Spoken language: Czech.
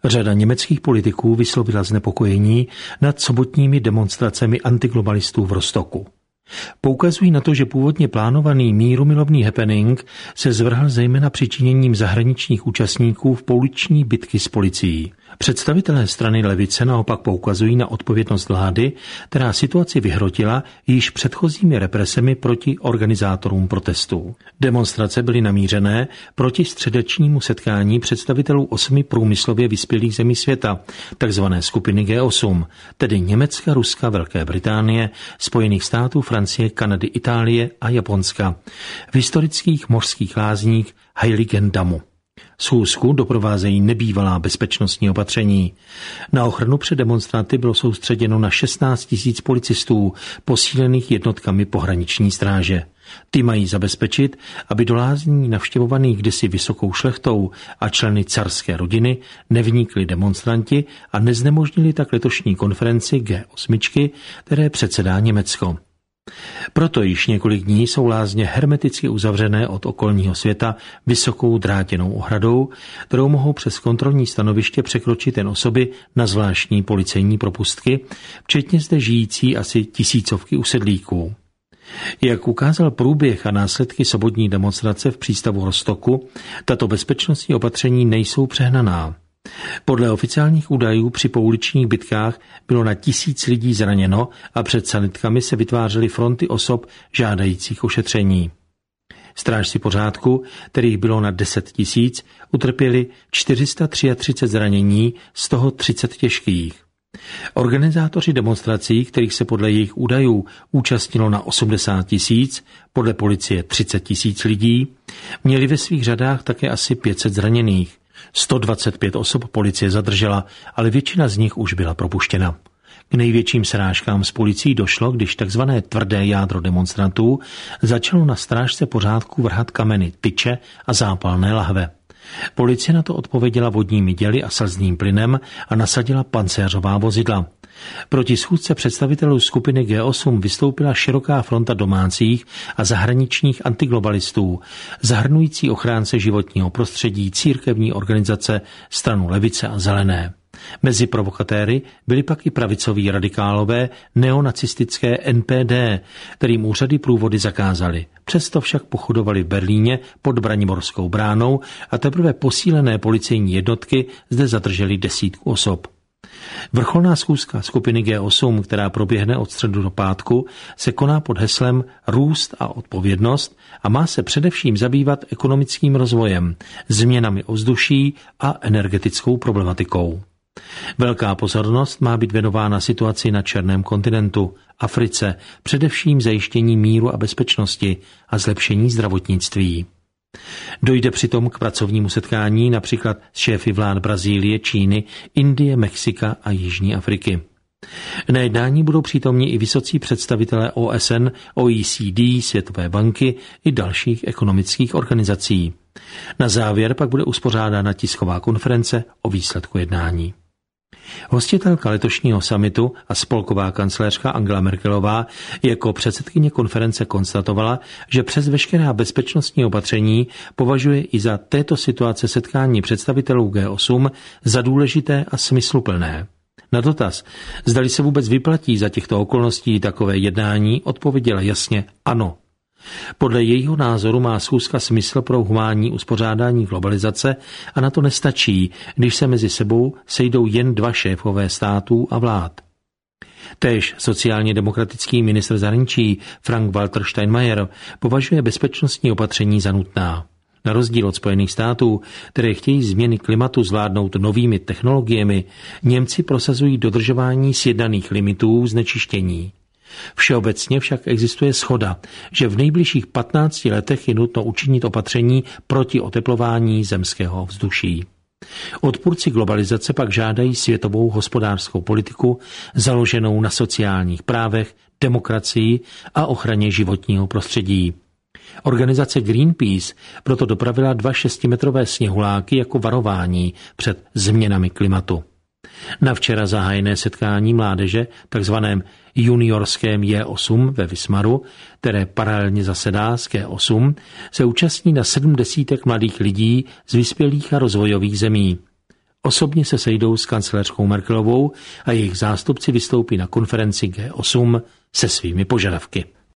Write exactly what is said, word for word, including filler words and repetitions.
Řada německých politiků vyslovila znepokojení nad sobotními demonstracemi antiglobalistů v Rostocku. Poukazují na to, že původně plánovaný mírumilovný happening se zvrhl zejména přičiněním zahraničních účastníků v pouliční bitky s policií. Představitelé strany levice naopak poukazují na odpovědnost vlády, která situaci vyhrotila již předchozími represemi proti organizátorům protestů. Demonstrace byly namířené proti středečnímu setkání představitelů osmi průmyslově vyspělých zemí světa, takzvané skupiny G osm, tedy Německa, Ruska, Velké Británie, Spojených států, Francie, Kanady, Itálie a Japonska, v historických mořských lázních Heiligendamu. Schůzku doprovázejí nebývalá bezpečnostní opatření. Na ochranu před demonstranty bylo soustředěno na šestnáct tisíc policistů, posílených jednotkami pohraniční stráže. Ty mají zabezpečit, aby do lázní navštěvovaných kdysi vysokou šlechtou a členy carské rodiny nevnikli demonstranti a neznemožnili tak letošní konferenci G osm, které předsedá Německo. Proto již několik dní jsou lázně hermeticky uzavřené od okolního světa vysokou drátěnou ohradou, kterou mohou přes kontrolní stanoviště překročit jen osoby na zvláštní policejní propustky, včetně zde žijící asi tisícovky usedlíků. Jak ukázal průběh a následky sobotní demonstrace v přístavu Rostocku, tato bezpečnostní opatření nejsou přehnaná. Podle oficiálních údajů při pouličních bitkách bylo na tisíc lidí zraněno a před sanitkami se vytvářely fronty osob žádajících ošetření. Strážci pořádku, kterých bylo na deset tisíc, utrpěli čtyři sta třicet tři zranění, z toho třicet těžkých. Organizátoři demonstrací, kterých se podle jejich údajů účastnilo na osmdesát tisíc, podle policie třicet tisíc lidí, měli ve svých řadách také asi pět set zraněných. sto dvacet pět osob policie zadržela, ale většina z nich už byla propuštěna. K největším srážkám s policií došlo, když takzvané tvrdé jádro demonstrantů začalo na strážce pořádku vrhat kameny, tyče a zápalné lahve. Policie na to odpověděla vodními děly a slzným plynem a nasadila pancéřová vozidla. Proti schůzce představitelů skupiny G osm vystoupila široká fronta domácích a zahraničních antiglobalistů, zahrnující ochránce životního prostředí, církevní organizace, stranu levice a zelené. Mezi provokatéry byli pak i pravicoví radikálové neonacistické N P D, kterým úřady průvody zakázaly. Přesto však pochodovali v Berlíně pod Branimorskou bránou a teprve posílené policejní jednotky zde zadrželi desítku osob. Vrcholná schůzka skupiny G osm, která proběhne od středu do pátku, se koná pod heslem Růst a odpovědnost a má se především zabývat ekonomickým rozvojem, změnami ovzduší a energetickou problematikou. Velká pozornost má být věnována situaci na černém kontinentu, Africe, především zajištění míru a bezpečnosti a zlepšení zdravotnictví. Dojde přitom k pracovnímu setkání například s šéfy vlád Brazílie, Číny, Indie, Mexika a Jižní Afriky. Na jednání budou přítomni i vysocí představitelé O S N, O E C D, Světové banky i dalších ekonomických organizací. Na závěr pak bude uspořádána tisková konference o výsledku jednání. Hostitelka letošního summitu a spolková kancléřka Angela Merkelová jako předsedkyně konference konstatovala, že přes veškerá bezpečnostní opatření považuje i za této situace setkání představitelů G osm za důležité a smysluplné. Na dotaz, zdali se vůbec vyplatí za těchto okolností takové jednání, odpověděla jasně ano. Podle jejího názoru má schůzka smysl pro humánní uspořádání globalizace a na to nestačí, když se mezi sebou sejdou jen dva šéfové států a vlád. Též sociálně demokratický ministr zahraničí Frank-Walter Steinmeier považuje bezpečnostní opatření za nutná. Na rozdíl od Spojených států, které chtějí změny klimatu zvládnout novými technologiemi, Němci prosazují dodržování sjednaných limitů znečištění. Všeobecně však existuje shoda, že v nejbližších patnácti letech je nutno učinit opatření proti oteplování zemského ovzduší. Odpůrci globalizace pak žádají světovou hospodářskou politiku založenou na sociálních právech, demokracii a ochraně životního prostředí. Organizace Greenpeace proto dopravila dva šestimetrové sněhuláky jako varování před změnami klimatu. Na včera zahájené setkání mládeže, takzvaném juniorském J osm ve Wismaru, které paralelně zasedá s G osm, se účastní na sedm desítek mladých lidí z vyspělých a rozvojových zemí. Osobně se sejdou s kancléřkou Merkelovou a jejich zástupci vystoupí na konferenci G osm se svými požadavky.